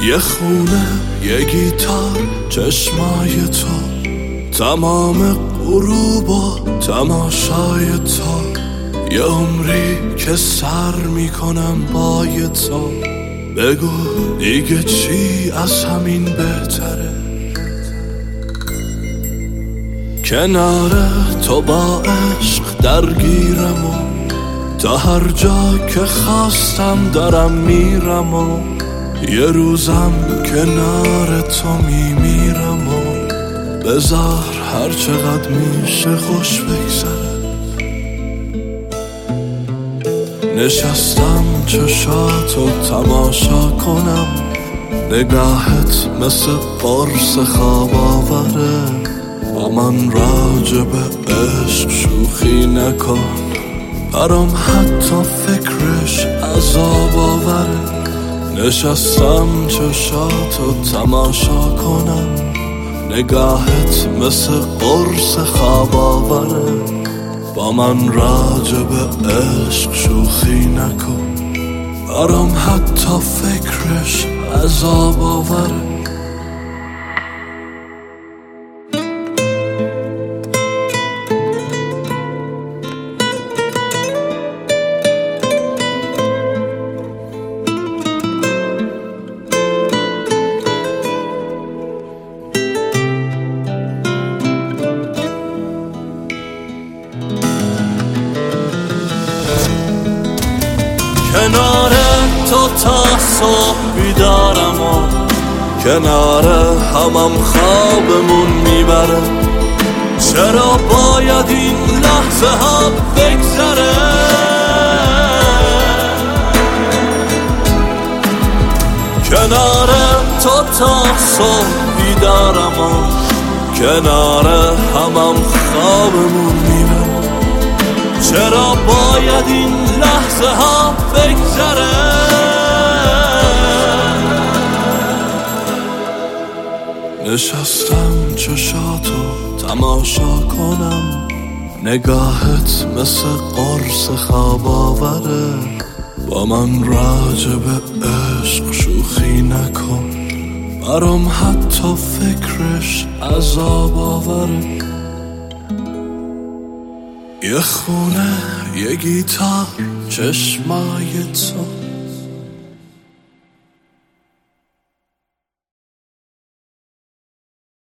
یه خونه، یه گیتار، چشمای تو، تمام غروب و تماشای تو، یه عمری که سر میکنم با تو. بگو دیگه چی از همین بهتره؟ کنار تو با عشق درگیرم و تا هر جا که خواستم دارم میرم و یه روزم کنار تو میمیرم و بذار هر چقدر میشه خوش بگذره. نشستم چشاتو تماشا کنم، نگاهت مثل قرص خواب آوره. با من راجع به عشق شوخی نکن، برام حتی فکرش عذاب آوره. نشستم چشاتو تماشا کنم، نگاهت مثل قرص خواب آوره. با من راجع به عشق شوخی نکن، برام حتی فکرش عذاب آوره. کنار تو تا صبح بیدارم و کنار همم خوابمون میبره. چرا باید این لحظه ها بگذره؟ کنار تو تا صبح بیدارم و کنار همم خوابمون میبره. چرا باید این لحظه ها بگذره؟ نشستم چشاتو تماشا کنم، نگاهت مثل قرص خواب آوره. با من راجع به عشق شوخی نکن، برام حتی فکرش عذاب آوره. یه خونه، یه گیتار، چشمای تو،